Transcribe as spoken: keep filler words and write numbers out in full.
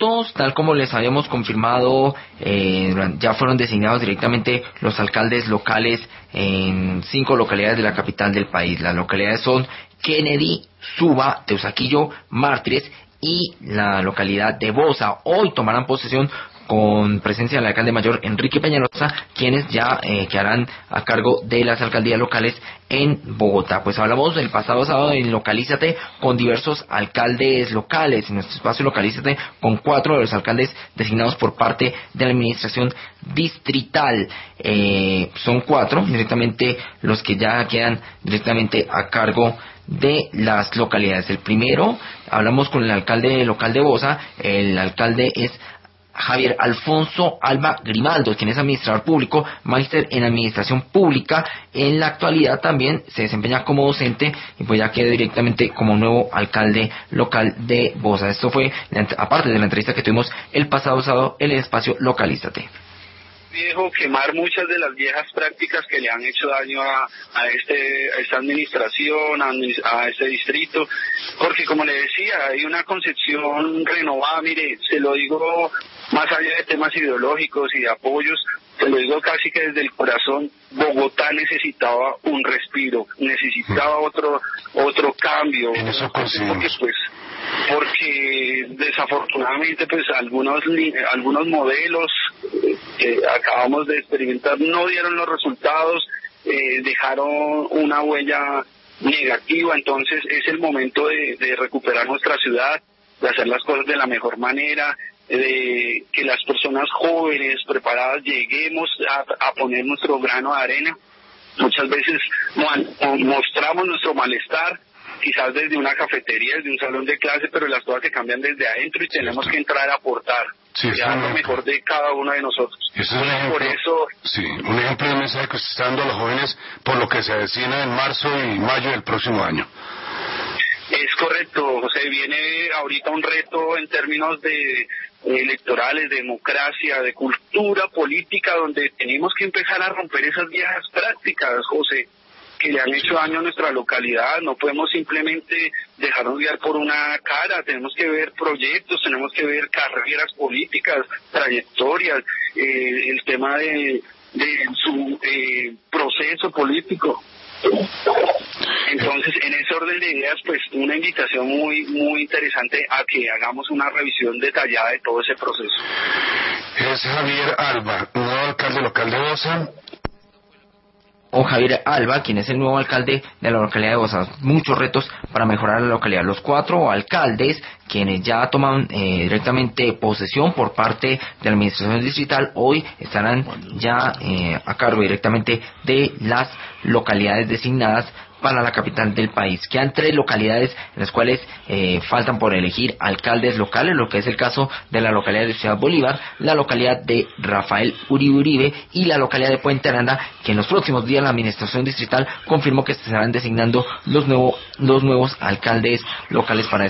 votos, tal como les habíamos confirmado, eh, ya fueron designados directamente los alcaldes locales en cinco localidades de la capital del país. Las localidades son Kennedy, Suba, Teusaquillo, Mártires y la localidad de Bosa. Hoy tomarán posesión con presencia del alcalde mayor Enrique Peñalosa, quienes ya eh, quedarán a cargo de las alcaldías locales en Bogotá. Pues hablamos del pasado sábado en Localízate con diversos alcaldes locales, en nuestro espacio Localízate con cuatro de los alcaldes designados por parte de la administración distrital. Eh, son cuatro directamente los que ya quedan directamente a cargo de las localidades. El primero, hablamos con el alcalde local de Bosa. El alcalde es Javier Alfonso Alba Grimaldo, quien es administrador público, máster en administración pública. En la actualidad también se desempeña como docente y pues ya queda directamente como nuevo alcalde local de Bosa. Esto fue aparte de la entrevista que tuvimos el pasado sábado en el espacio Localízate. Viejo, quemar muchas de las viejas prácticas que le han hecho daño a, a, este, a esta administración, a, a este distrito, porque como le decía, hay una concepción renovada. Mire, se lo digo más allá de temas ideológicos y de apoyos, se lo digo casi que desde el corazón. Bogotá necesitaba un respiro, necesitaba otro otro cambio, porque pues porque desafortunadamente pues algunos algunos modelos que acabamos de experimentar no dieron los resultados, eh, dejaron una huella negativa. Entonces es el momento de, de recuperar nuestra ciudad, de hacer las cosas de la mejor manera, de que las personas jóvenes, preparadas, lleguemos a, a poner nuestro grano de arena. Muchas veces mostramos nuestro malestar, quizás desde una cafetería, desde un salón de clase, pero las cosas se cambian desde adentro y tenemos que entrar a aportar, sí, ya lo mejor de cada uno de nosotros. Eso es un ejemplo, por eso, sí, un ejemplo de mensaje que se está dando a los jóvenes por lo que se avecina en marzo y mayo del próximo año. Es correcto, José. Viene ahorita un reto en términos de electorales, de democracia, de cultura política, donde tenemos que empezar a romper esas viejas prácticas, José, que le han hecho daño a nuestra localidad. No podemos simplemente dejarnos guiar por una cara, tenemos que ver proyectos, tenemos que ver carreras políticas, trayectorias, eh, el tema de, de su eh, proceso político. Entonces, en ese orden de ideas, pues una invitación muy muy interesante a que hagamos una revisión detallada de todo ese proceso. Es Javier Alba, nuevo alcalde local de Bosa. O Javier Alba, quien es el nuevo alcalde de la localidad de Bosa. Muchos retos para mejorar la localidad. Los cuatro alcaldes, quienes ya toman eh, directamente posesión por parte de la administración distrital, hoy estarán ya eh, a cargo directamente de las localidades designadas para la capital del país. Quedan tres localidades en las cuales eh, faltan por elegir alcaldes locales, lo que es el caso de la localidad de Ciudad Bolívar, la localidad de Rafael Uribe Uribe y la localidad de Puente Aranda, que en los próximos días la administración distrital confirmó que se estarán designando los, nuevo, los nuevos alcaldes locales para